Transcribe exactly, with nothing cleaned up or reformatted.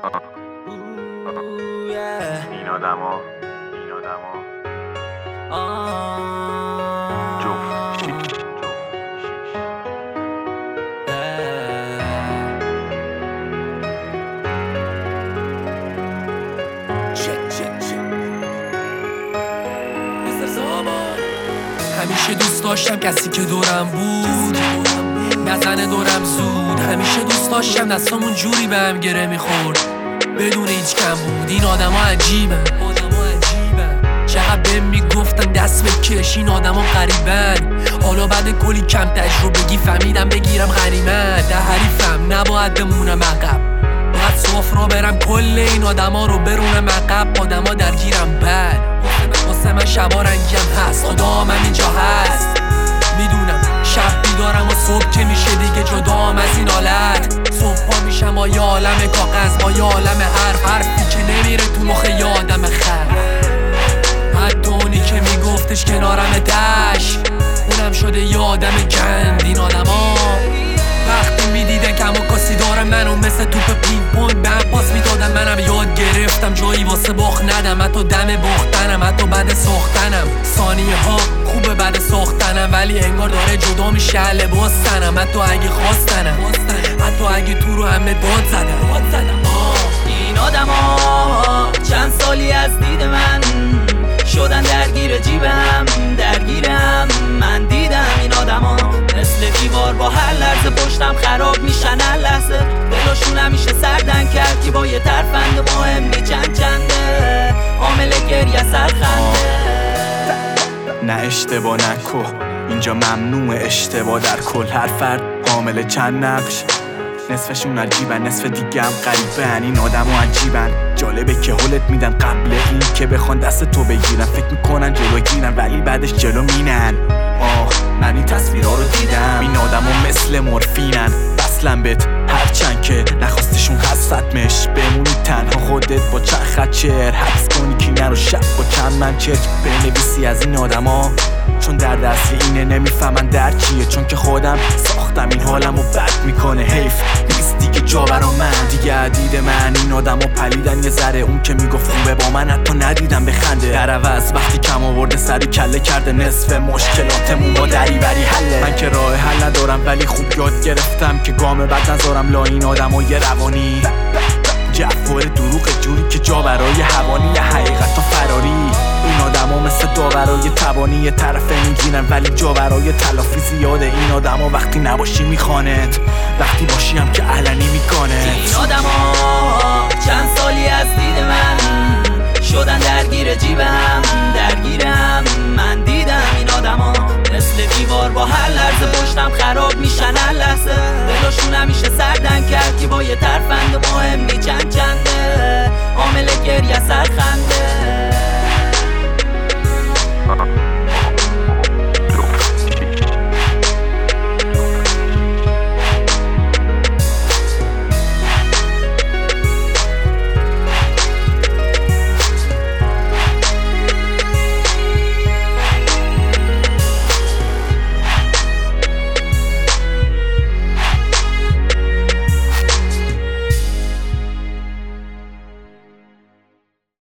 این آدما این آدما جفت شیش همیشه دوست داشتم کسی که دورم بود نزنه دورم زود. همیشه دوست داشتم دستامون جوری به هم گره میخورد بدون هیچ کم بود. این آدم ها عجیبن چقدر بهم میگفتن دست بکش این آدم ها غریبن. حالا بعد کلی کم تجربگی فهمیدم بگیرم غنیمت. ده حریفم نباید بمونم عقب، باید صاف را برم کل این آدم ها رو برونم عقب. آدم ها درگیرم بد واسه من شبا رنگیم هست، خدا هم اینجا هست. میدونم شب بیدارم و صبح که میشه دیگه جدام از این حالت. صبح پا میشم با یه عالم کاغذ با یه عالم حرف، حرفی که نمیره تو مخ یه آدم خر. حتی اونی که میگفتش کنارم دش اونم شده یه آدم گند. این آدم ها وقتی میدیدن کم و کاسی دارم منو مثل توپ پینگ پونگ به هم پاس میدادم. منم یاد گرفتم جایی واسه باخت ندم، حتی دم باختنم حتی بعد ساختنم. ثانیه ها خوبه بعد ساختنم ولی انگار داره جدا میشه لباستنم. حتی اگه خواستنم حتی اگه تو رو همه داد زدم. این آدم ها چند سالی از دید من شدن درگیر جیبم درگیرم. من دیدم این آدم ها مثل دیوار با هر لحظه پشتم خراب میشن هر لحظه. دلاشون همیشه سردن کرد که با یه ترفند مهم نی چند چنده عامل گریه سرخنده. نه اشتباه نکو اینجا ممنوع اشتباه در کل. هر فرد حامل چند نقش، نصفشون عجیبن نصف دیگه هم غریبن. این آدم ها عجیبن، جالبه که حلت میدن قبل این که بخوان دست تو بگیرن. فکر میکنن جلو گیرن ولی بعدش جلو مینن. آه من این تصویرها رو دیدم، این آدم ها مثل مورفینن. بسلن بهت هرچند که نخواستشون هستمش بمونی تنها خودت با چند خط شعر حبس کنی کینه رو شب با چند من چرک بنویسی از این آدم ها. چون در دست اینه نمیفهمن در چیه، چون که خودم ساختم این حالمو بد میکنه. حیف نیست دیگه جا برا من دیگه عدید من. این آدمو پلیدن یه ذره، اون که میگفت خوبه با من حتی ندیدم بخنده. در عوض وقتی کم آورده سری کله کرده نصف مشکلاتمون با دریوری حله. من که راه حل ندارم ولی خوب یاد گرفتم که گام بد نذارم لا این آدمو یه روانی. جفور دروغ جوری که جا برای حوانی یه حقیقت و فراری. این آدم ها مثل داورای تبانی یه طرفه میگیرن ولی جا برای تلافی زیاده. این آدم ها وقتی نباشی میخوانت، وقتی باشی هم که علنی میکنه. این آدم ها چند سالی از دید من شدن درگیر جیبم درگیرم.